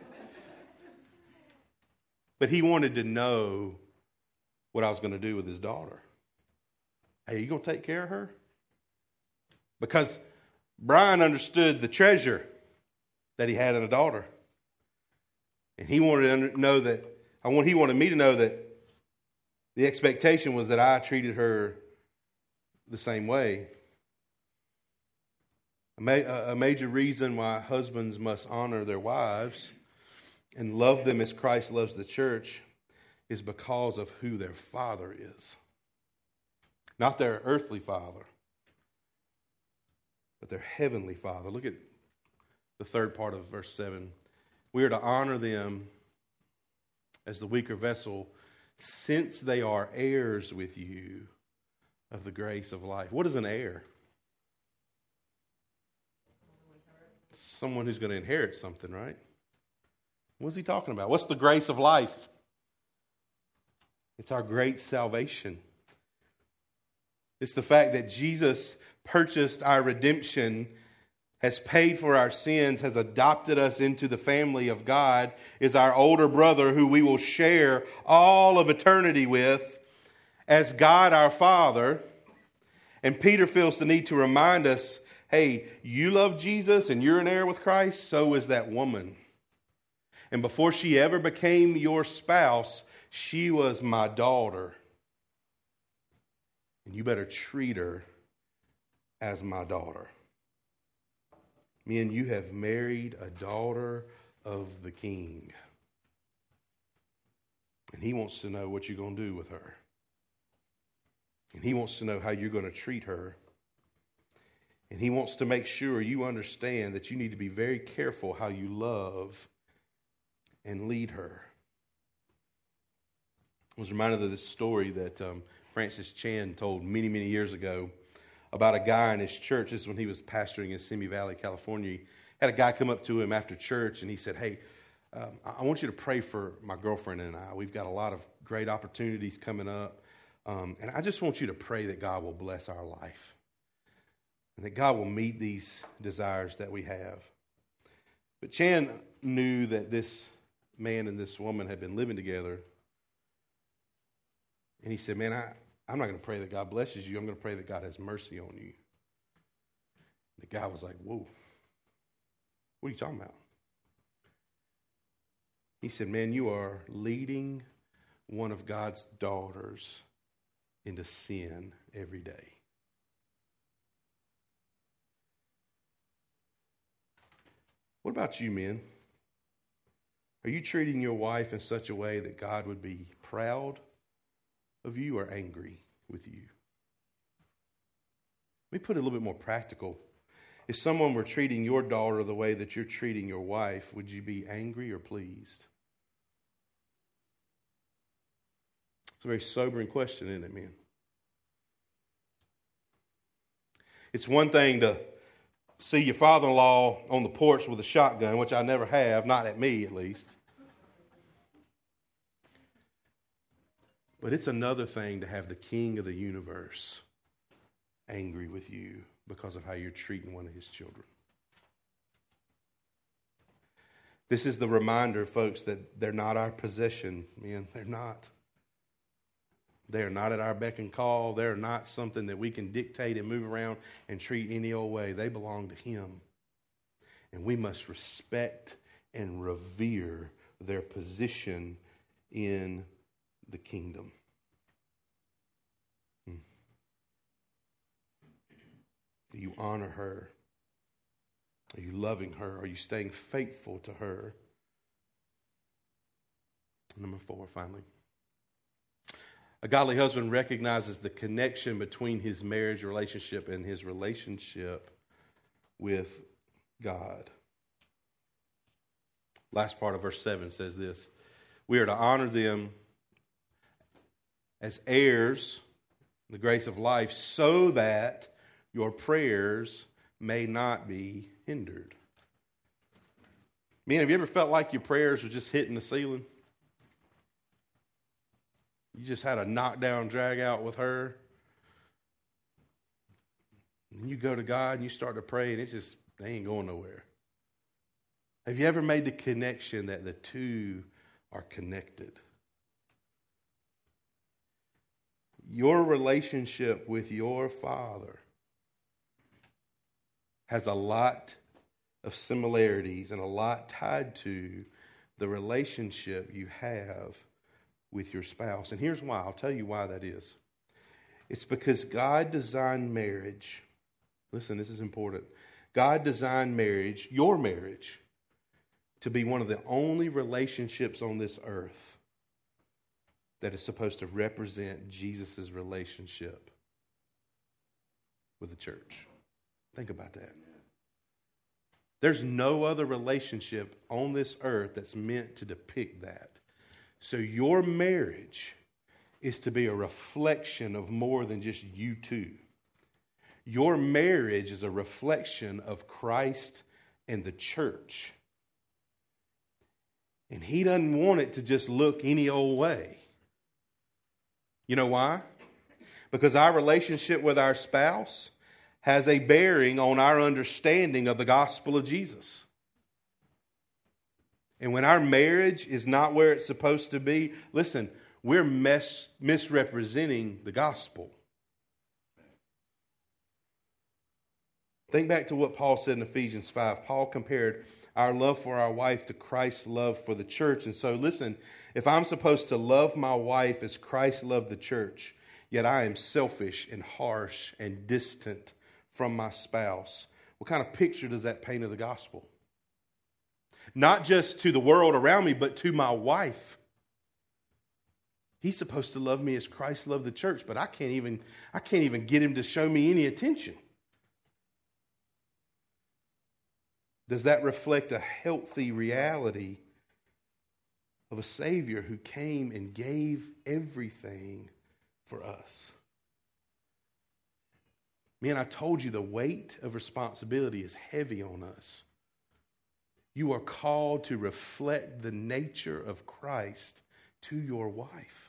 But he wanted to know what I was going to do with his daughter. Hey, are you going to take care of her? Because Brian understood the treasure that he had in a daughter. And he wanted to know that, I want, he wanted me to know that the expectation was that I treated her the same way. A, ma- a major reason why husbands must honor their wives and love them as Christ loves the church is because of who their father is. Not their earthly father, but their heavenly Father. Look at the third part of verse seven. We are to honor them as the weaker vessel, since they are heirs with you of the grace of life. What is an heir? Someone who's going to inherit something, right? What's he talking about? What's the grace of life? It's our great salvation. It's the fact that Jesus purchased our redemption, has paid for our sins, has adopted us into the family of God, is our older brother who we will share all of eternity with as God our Father. And Peter feels the need to remind us, hey, you love Jesus and you're an heir with Christ, so is that woman. And before she ever became your spouse, she was my daughter. And you better treat her as my daughter. Men, you have married a daughter of the King. And he wants to know what you're going to do with her. And he wants to know how you're going to treat her. And he wants to make sure you understand that you need to be very careful how you love and lead her. I was reminded of this story that um, Francis Chan told many, many years ago about a guy in his church. This is when he was pastoring in Simi Valley, California. He had a guy come up to him after church, and he said, hey, um, I want you to pray for my girlfriend and I. We've got a lot of great opportunities coming up, um, and I just want you to pray that God will bless our life and that God will meet these desires that we have. But Chan knew that this man and this woman had been living together, and he said, man, I, I'm not going to pray that God blesses you. I'm going to pray that God has mercy on you. The guy was like, whoa, what are you talking about? He said, man, you are leading one of God's daughters into sin every day. What about you, men? Are you treating your wife in such a way that God would be proud of you or angry with you? Let me put it a little bit more practical. If someone were treating your daughter the way that you're treating your wife, would you be angry or pleased? It's a very sobering question, isn't it, man? It's one thing to see your father-in-law on the porch with a shotgun, which I never have, not at me at least. But it's another thing to have the King of the universe angry with you because of how you're treating one of his children. This is the reminder, folks, that they're not our possession, man. They're not. They are not at our beck and call. They're not something that we can dictate and move around and treat any old way. They belong to him. And we must respect and revere their position in the kingdom. Hmm. Do you honor her? Are you loving her? Are you staying faithful to her? Number four, finally. A godly husband recognizes the connection between his marriage relationship and his relationship with God. Last part of verse seven says this: we are to honor them as heirs, the grace of life, so that your prayers may not be hindered. Man, have you ever felt like your prayers were just hitting the ceiling? You just had a knockdown, drag out with her. And you go to God and you start to pray and it's just, they ain't going nowhere. Have you ever made the connection that the two are connected? Your relationship with your Father has a lot of similarities and a lot tied to the relationship you have with your spouse. And here's why. I'll tell you why that is. It's because God designed marriage. Listen, this is important. God designed marriage, your marriage, to be one of the only relationships on this earth that is supposed to represent Jesus' relationship with the church. Think about that. There's no other relationship on this earth that's meant to depict that. So your marriage is to be a reflection of more than just you two. Your marriage is a reflection of Christ and the church. And He doesn't want it to just look any old way. You know why? Because our relationship with our spouse has a bearing on our understanding of the gospel of Jesus. And when our marriage is not where it's supposed to be, listen, we're mis- misrepresenting the gospel. Think back to what Paul said in Ephesians five. Paul compared our love for our wife to Christ's love for the church. And so listen, if I'm supposed to love my wife as Christ loved the church, yet I am selfish and harsh and distant from my spouse, what kind of picture does that paint of the gospel? Not just to the world around me, but to my wife. He's supposed to love me as Christ loved the church, but I can't even, I can't even get him to show me any attention. Does that reflect a healthy reality of a Savior who came and gave everything for us? Man, I told you the weight of responsibility is heavy on us. You are called to reflect the nature of Christ to your wife.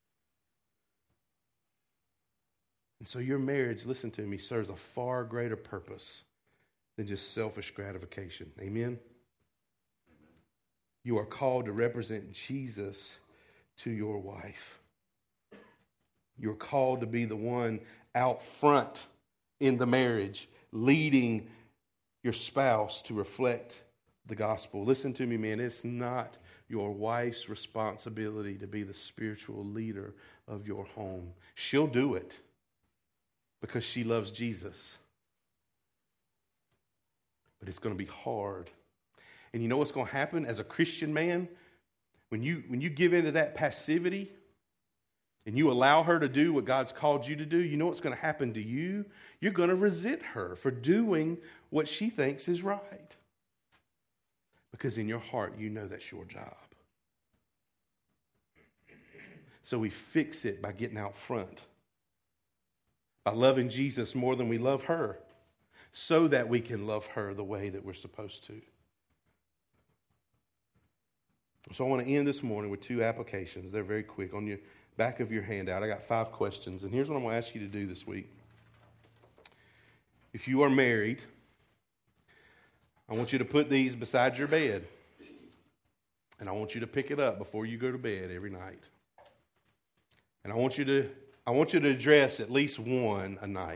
And so your marriage, listen to me, serves a far greater purpose than just selfish gratification. Amen? Amen? You are called to represent Jesus to your wife. You're called to be the one out front in the marriage, leading your spouse to reflect the gospel. Listen to me, man. It's not your wife's responsibility to be the spiritual leader of your home. She'll do it because she loves Jesus. But it's going to be hard. And you know what's going to happen as a Christian man? When you, when you give into that passivity and you allow her to do what God's called you to do, you know what's going to happen to you? You're going to resent her for doing what she thinks is right. Because in your heart, you know that's your job. So we fix it by getting out front. By loving Jesus more than we love her. So that we can love her the way that we're supposed to. So I want to end this morning with two applications. They're very quick. On your back of your handout, I got five questions. And here's what I'm going to ask you to do this week. If you are married, I want you to put these beside your bed. And I want you to pick it up before you go to bed every night. And I want you to, I want you to address at least one a night.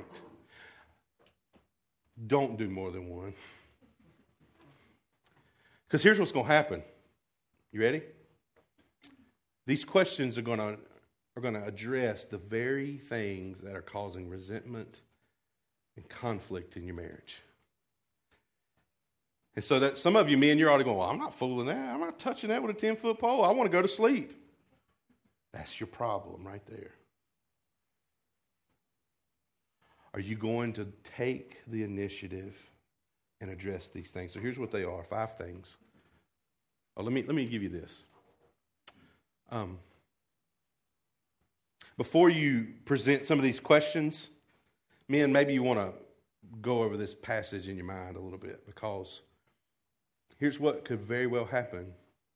Don't do more than one. Because here's what's going to happen. You ready? These questions are going to are going to address the very things that are causing resentment and conflict in your marriage. And so that some of you men, you're already going, well, I'm not fooling that. I'm not touching that with a ten-foot pole. I want to go to sleep. That's your problem right there. Are you going to take the initiative and address these things? So here's what they are, five things. Oh, let me let me give you this. Um, before you present some of these questions, men, maybe you want to go over this passage in your mind a little bit, because here's what could very well happen.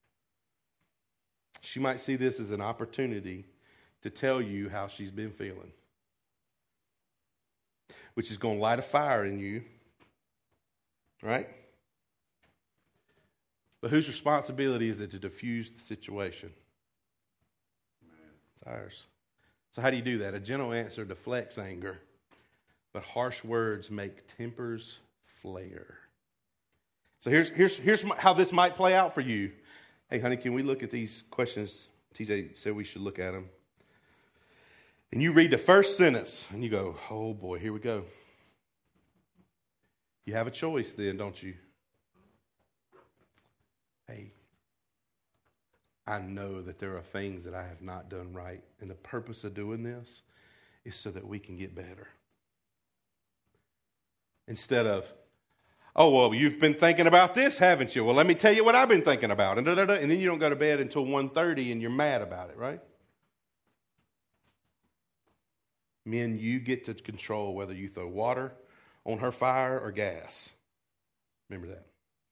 She might see this as an opportunity to tell you how she's been feeling, which is going to light a fire in you, right? But whose responsibility is it to diffuse the situation? It's ours. So how do you do that? A gentle answer deflects anger, but harsh words make tempers flare. So here's, here's, here's how this might play out for you. Hey, honey, can we look at these questions? T J said we should look at them. And you read the first sentence, and you go, oh boy, here we go. You have a choice then, don't you? Hey, I know that there are things that I have not done right, and the purpose of doing this is so that we can get better. Instead of, oh, well, you've been thinking about this, haven't you? Well, let me tell you what I've been thinking about. And, da, da, da, and then you don't go to bed until one thirty and you're mad about it, right? Men, you get to control whether you throw water on her fire or gas. Remember that.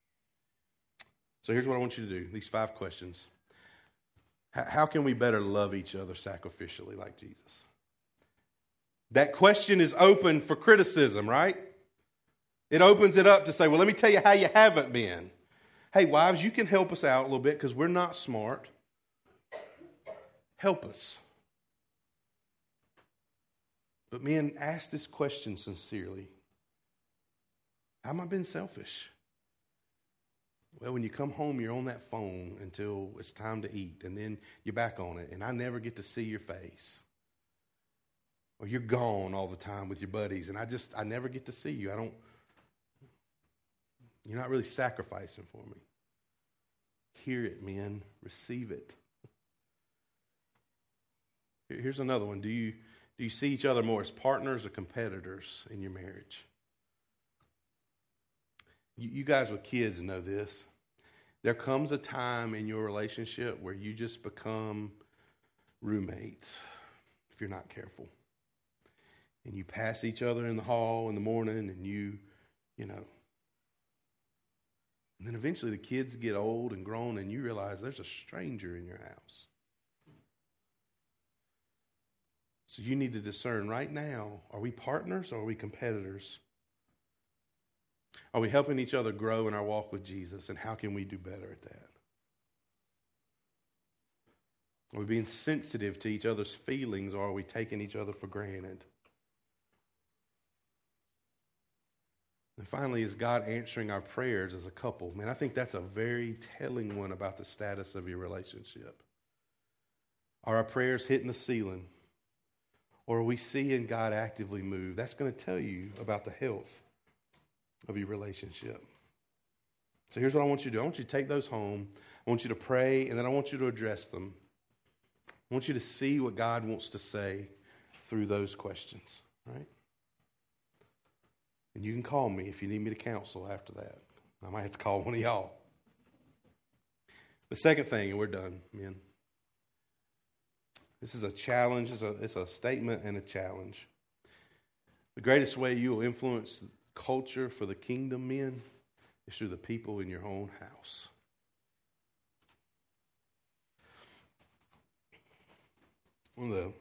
So here's what I want you to do. These five questions. How, how can we better love each other sacrificially like Jesus? That question is open for criticism, right? It opens it up to say, well, let me tell you how you haven't been. Hey, wives, you can help us out a little bit because we're not smart. Help us. But men, ask this question sincerely. How am I being selfish? Well, when you come home, you're on that phone until it's time to eat, and then you're back on it, and I never get to see your face. Or you're gone all the time with your buddies, and I just, I never get to see you. I don't, you're not really sacrificing for me. Hear it, men. Receive it. Here's another one. Do you, do you see each other more as partners or competitors in your marriage? You, you guys with kids know this. There comes a time in your relationship where you just become roommates if you're not careful. And you pass each other in the hall in the morning and you, you know. And then eventually the kids get old and grown and you realize there's a stranger in your house. So you need to discern right now, are we partners or are we competitors? Are we helping each other grow in our walk with Jesus, and how can we do better at that? Are we being sensitive to each other's feelings, or are we taking each other for granted? And finally, is God answering our prayers as a couple? Man, I think that's a very telling one about the status of your relationship. Are our prayers hitting the ceiling? Or are we seeing God actively move? That's going to tell you about the health of your relationship. So here's what I want you to do. I want you to take those home. I want you to pray, and then I want you to address them. I want you to see what God wants to say through those questions, right? And you can call me if you need me to counsel after that. I might have to call one of y'all. The second thing, and we're done, men. This is a challenge. It's a, it's a statement and a challenge. The greatest way you will influence culture for the kingdom, men, is through the people in your own house. One of the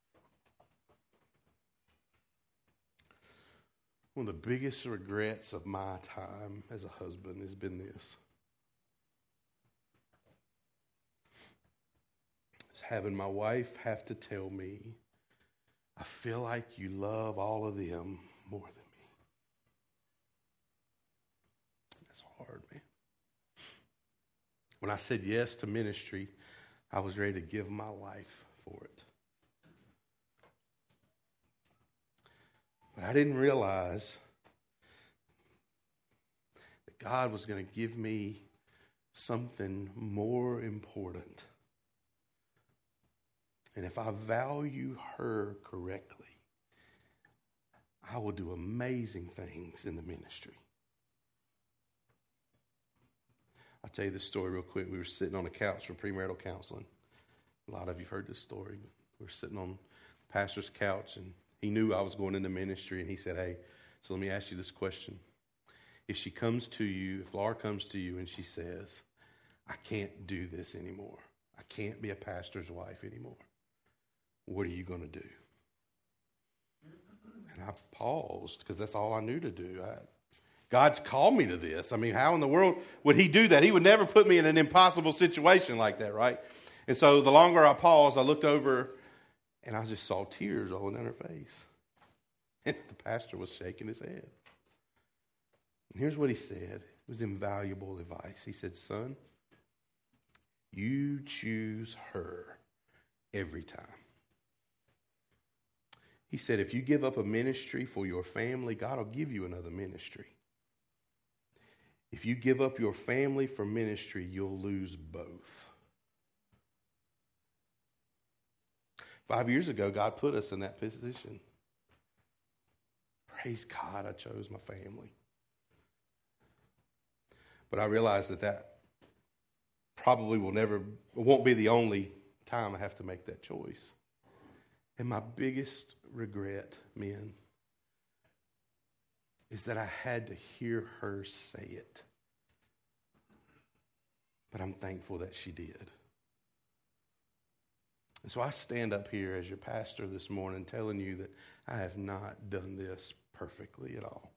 one of the biggest regrets of my time as a husband has been this. It's having my wife have to tell me, I feel like you love all of them more than me. That's hard, man. When I said yes to ministry, I was ready to give my life for it. But I didn't realize that God was going to give me something more important. And if I value her correctly, I will do amazing things in the ministry. I'll tell you this story real quick. We were sitting on a couch for premarital counseling. A lot of you have heard this story. But we were sitting on the pastor's couch, and he knew I was going into ministry, and he said, hey, so let me ask you this question. If she comes to you, if Laura comes to you and she says, I can't do this anymore. I can't be a pastor's wife anymore. What are you going to do? And I paused because that's all I knew to do. I, God's called me to this. I mean, how in the world would he do that? He would never put me in an impossible situation like that, right? And so the longer I paused, I looked over and I just saw tears rolling down her face. And the pastor was shaking his head. And here's what he said. It was invaluable advice. He said, son, you choose her every time. He said, if you give up a ministry for your family, God will give you another ministry. If you give up your family for ministry, you'll lose both. Five years ago, God put us in that position. Praise God, I chose my family. But I realized that that probably will never, won't be the only time I have to make that choice. And my biggest regret, men, is that I had to hear her say it. But I'm thankful that she did. And so I stand up here as your pastor this morning telling you that I have not done this perfectly at all.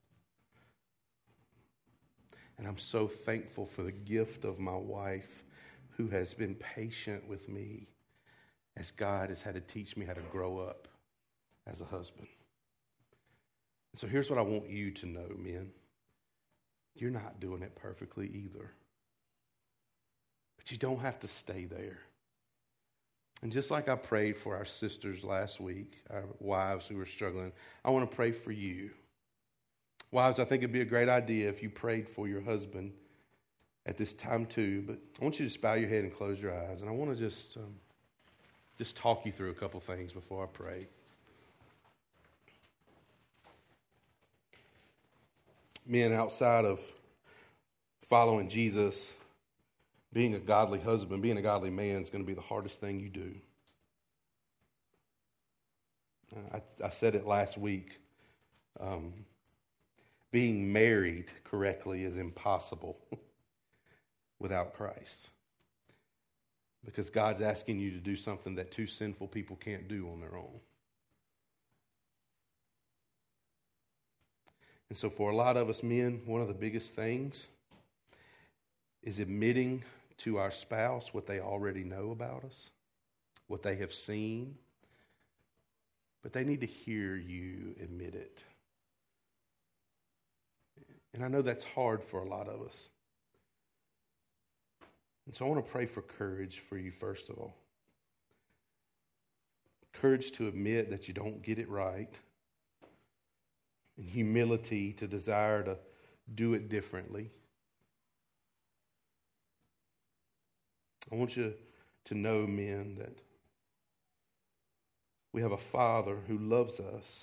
And I'm so thankful for the gift of my wife who has been patient with me as God has had to teach me how to grow up as a husband. So here's what I want you to know, men. You're not doing it perfectly either. But you don't have to stay there. And just like I prayed for our sisters last week, our wives who were struggling, I want to pray for you. Wives, I think it'd be a great idea if you prayed for your husband at this time too. But I want you to just bow your head and close your eyes. And I want to just, um, just talk you through a couple things before I pray. Men, outside of following Jesus, being a godly husband, being a godly man is going to be the hardest thing you do. I, I said it last week. Um, being married correctly is impossible without Christ. Because God's asking you to do something that two sinful people can't do on their own. And so for a lot of us men, one of the biggest things is admitting to our spouse what they already know about us, what they have seen, but they need to hear you admit it. And I know that's hard for a lot of us. And so I want to pray for courage for you first of all. Courage to admit that you don't get it right. And humility to desire to do it differently. I want you to know, men, that we have a Father who loves us,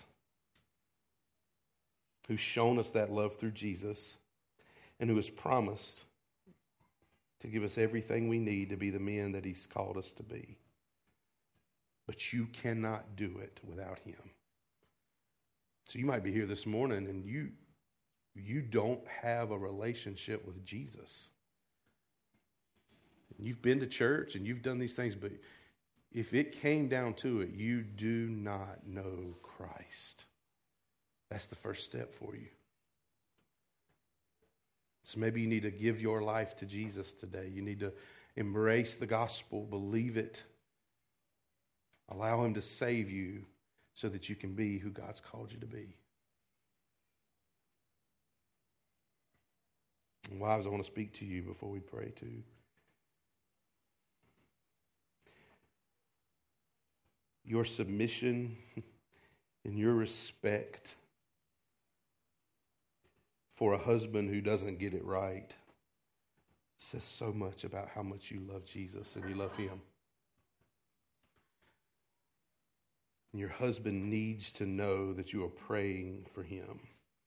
who's shown us that love through Jesus, and who has promised to give us everything we need to be the men that He's called us to be. But you cannot do it without Him. So you might be here this morning and you, you don't have a relationship with Jesus. You've been to church and you've done these things, but if it came down to it, you do not know Christ. That's the first step for you. So maybe you need to give your life to Jesus today. You need to embrace the gospel, believe it, allow Him to save you so that you can be who God's called you to be. And wives, I want to speak to you before we pray too. Your submission and your respect for a husband who doesn't get it right says so much about how much you love Jesus and you love Him. And your husband needs to know that you are praying for him.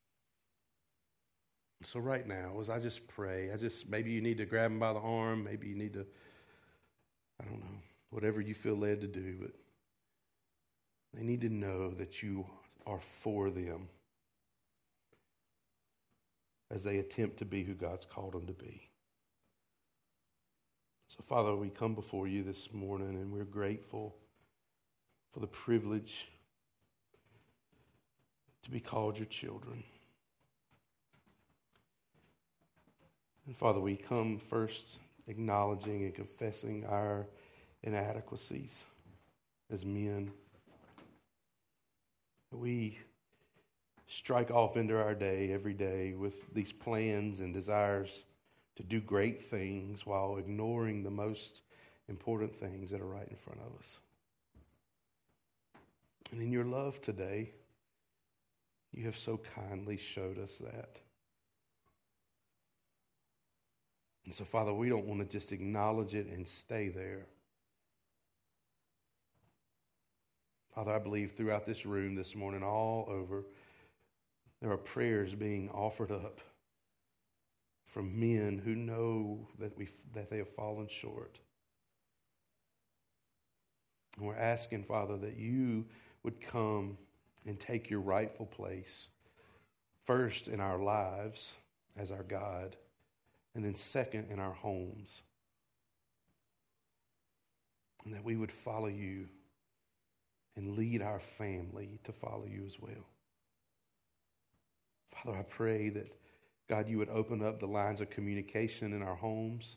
So right now, as I just pray, I just, maybe you need to grab him by the arm, maybe you need to, I don't know, whatever you feel led to do, but they need to know that you are for them as they attempt to be who God's called them to be. So, Father, we come before you this morning and we're grateful for the privilege to be called your children. And Father, we come first acknowledging and confessing our inadequacies as men. We strike off into our day every day with these plans and desires to do great things while ignoring the most important things that are right in front of us. And in your love today, you have so kindly showed us that. And so, Father, we don't want to just acknowledge it and stay there. Father, I believe throughout this room this morning, all over, there are prayers being offered up from men who know that we that they have fallen short. And we're asking, Father, that you would come and take your rightful place, first in our lives as our God, and then second in our homes. And that we would follow you and lead our family to follow you as well. Father, I pray that, God, you would open up the lines of communication in our homes,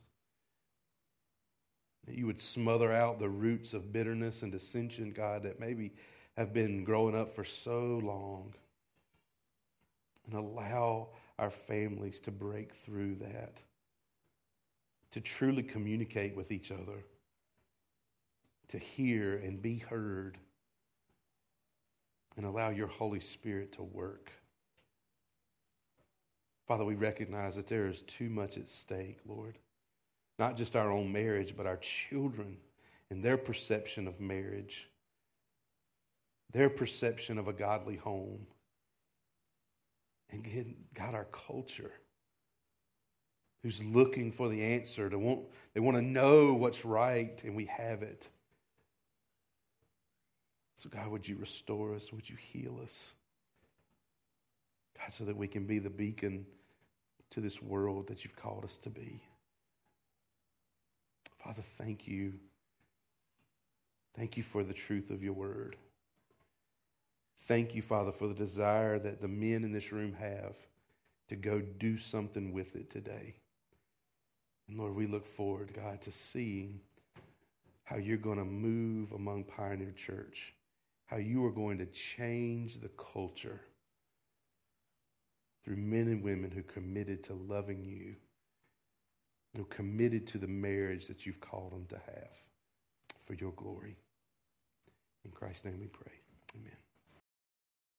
that you would smother out the roots of bitterness and dissension, God, that maybe have been growing up for so long, and allow our families to break through that, to truly communicate with each other, to hear and be heard, and allow your Holy Spirit to work. Father, we recognize that there is too much at stake, Lord. Not just our own marriage, but our children and their perception of marriage, their perception of a godly home. And God, our culture, who's looking for the answer. To want, they want to know what's right, and we have it. So God, would you restore us? Would you heal us? God, so that we can be the beacon to this world that you've called us to be. Father, thank you. Thank you for the truth of your word. Thank you, Father, for the desire that the men in this room have to go do something with it today. And Lord, we look forward, God, to seeing how you're going to move among Pioneer Church, how you are going to change the culture through men and women who committed to loving you, who committed to the marriage that you've called them to have for your glory. In Christ's name we pray. Amen.